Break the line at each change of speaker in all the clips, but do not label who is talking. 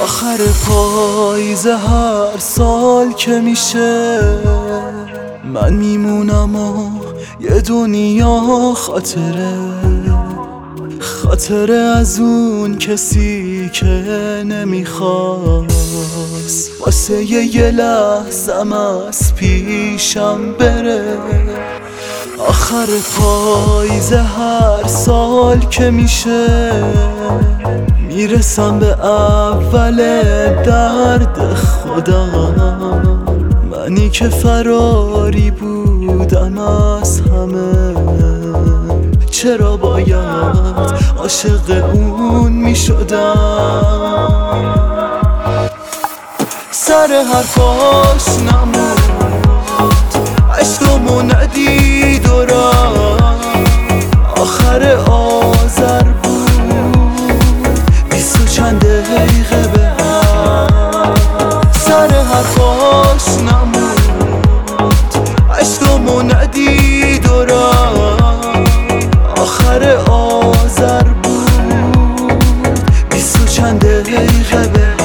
آخر پاییزه هر سال که میشه من میمونم و یه دنیا خاطره از اون کسی که نمیخواست واسه یه لحظم از پیشم بره. آخر پاییزه هر سال که میشه میرسم به اول درد خودم، منی که فراری بودم از همه. چرا باید عاشق اون میشدم؟ سر حرفاش نموند، عشقمو ندید و آخر آذر بود 20 و چند دقیقه به هم. سر حرفاش نموند، عشقمو ندید و آخر آذر بود 20 و چند دقیقه به هم.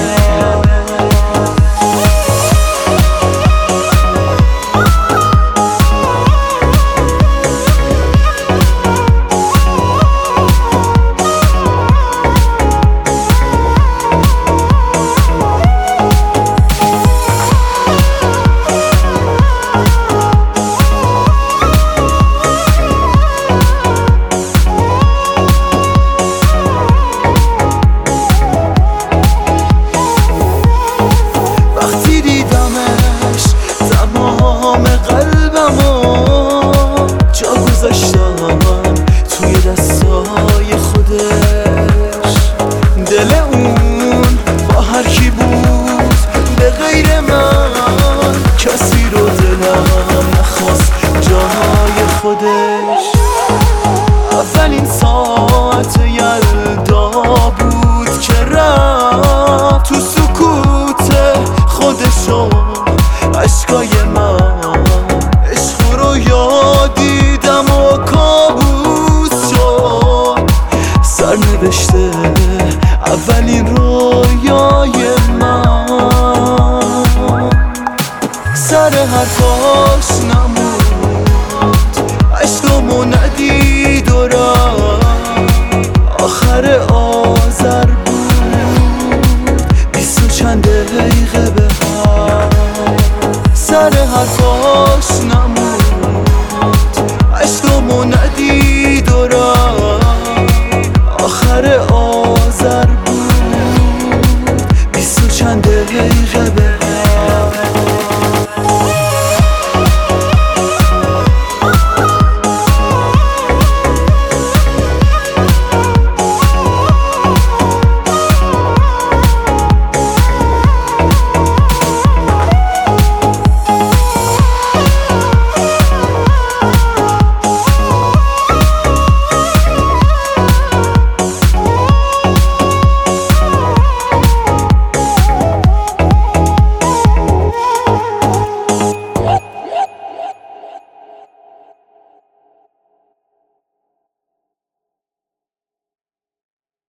توی دستای خودش دل اون با هر کی بود به غیر من، کسی رو دلم نخواست جای خودش. اولین ساعت یلدا بود که رفت تو سکوت خودشو عشقای من. عشق رو یادیدم و کابوس شد سرنوشته اولین رویای من. سر حرف